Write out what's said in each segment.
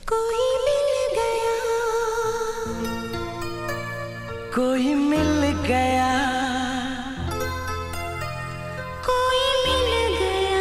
कोई मिल गया, कोई मिल गया, कोई मिल गया।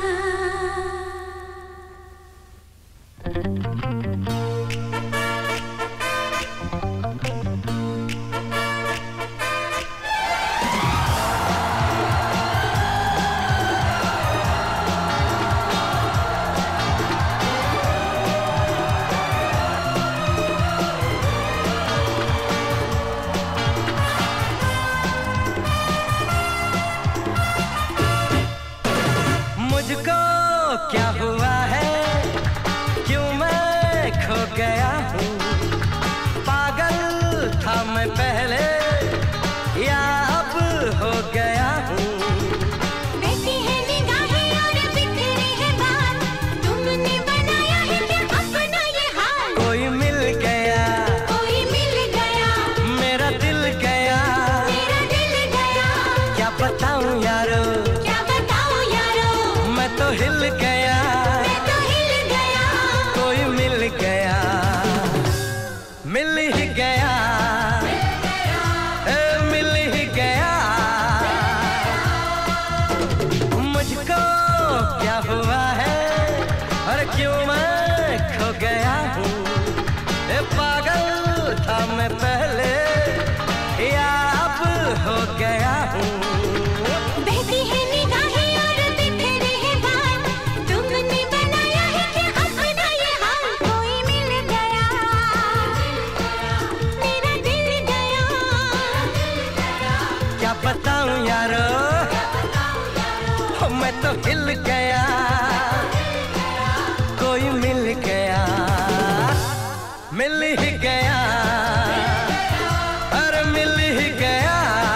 मुझको क्या हुआ है, क्यों मैं खो गया हूँ। पागल था मैं पहले या अब हो गया हूँ। बैठी है निगाहें और बिखरी है बात, तुमने बनाया है क्या अपना ये हाल। कोई मिल गया, कोई मिल गया, मेरा दिल गया, मेरा दिल गया। क्या बताऊँ यारो, क्या बताऊँ यारो, मैं तो हिल गया, मैं तो हिल गया। कोई मिल गया, मिल ही गया, मिल ही गया। मुझको क्या हुआ है और क्यों मैं खो गया हूँ। पागल था मैं पहले या अब हो गया हूँ। बहती है निगाहें और बिखरे है बाल, तुमने बनाया है क्या अपना ये हाल। कोई मिल गया, मेरा दिल गया। क्या बताऊँ यारो, मैं तो हिल गया, कोई मिल गया, मिल ही गया, अरे मिल ही गया।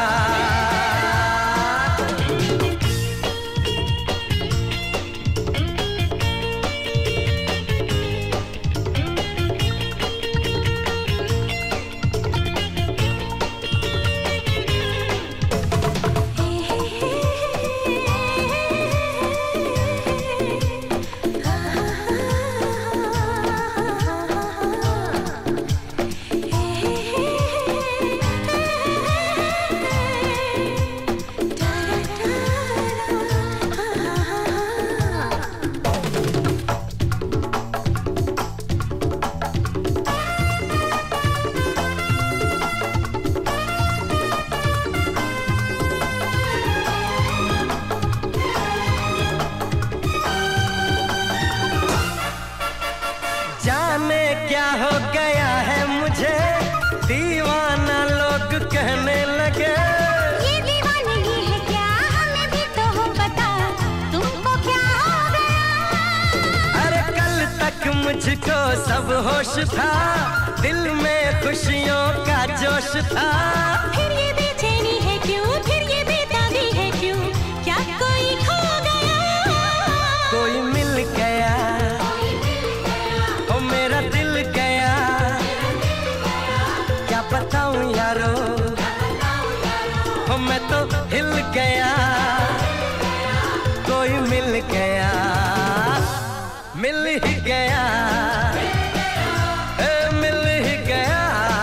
जाने क्या हो गया है मुझे, दीवाना लोग कहने लगे। ये दीवानगी है क्या, हमें भी तो हो पता, तुमको क्या हो गया। अरे कल तक मुझको सब होश था, दिल में खुशियों का जोश था। फिर ये बेचैनी है क्यों, फिर ये बेताबी है क्यों, क्या कोई खो गया। कोई मिल गया, ओ मेरा दिल गया, क्या बताऊँ यारो, ओ मैं तो हिल गया, कोई मिल गया, मिल ही गया, मिल ही गया।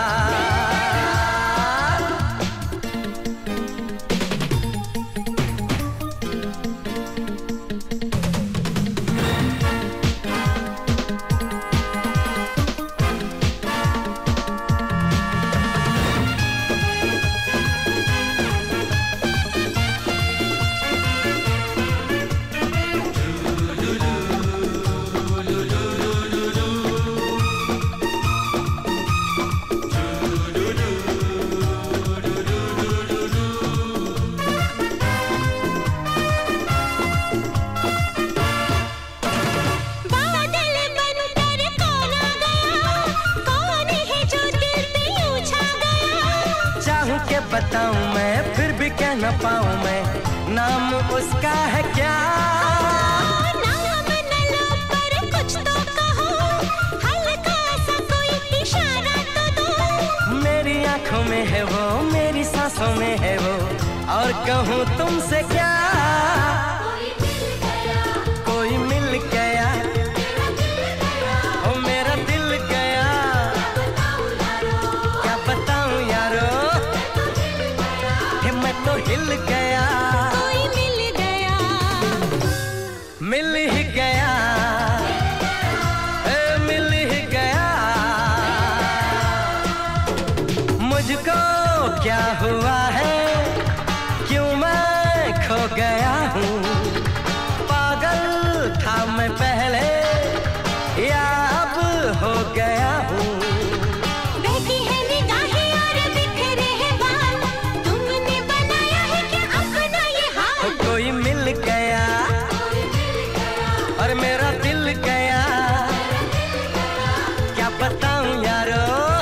के बताऊं मैं, फिर भी कह न पाऊं मैं, नाम उसका है क्या। नाम न लो पर कुछ तो कहो, हल्का सा कोई इशारा तो दो। मेरी आंखों में है वो, मेरी सांसों में है वो, और कहूँ तुमसे क्या। कोई मिल गया, ओ मेरा दिल मुझको क्या हुआ है, क्यों मैं खो गया हूँ। पागल था मैं पहले या अब हो गया हूँ। बहती है निगाहें और बिखरे हैं बाल, तुमने बनाया है क्या अपना ये हाल। कोई मिल गया और मेरा दिल गया, क्या बताऊं यारो,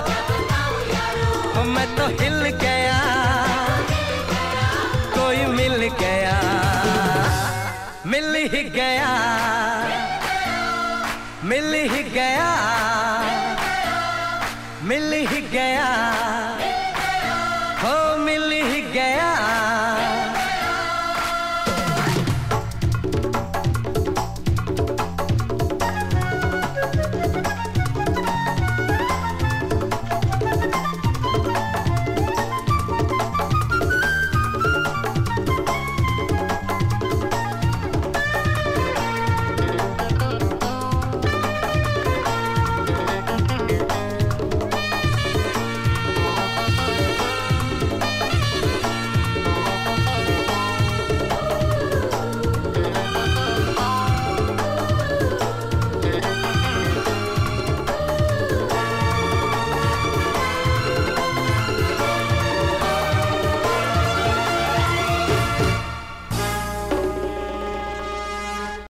मैं तो हिल गया। कोई मिल गया, मिल ही गया।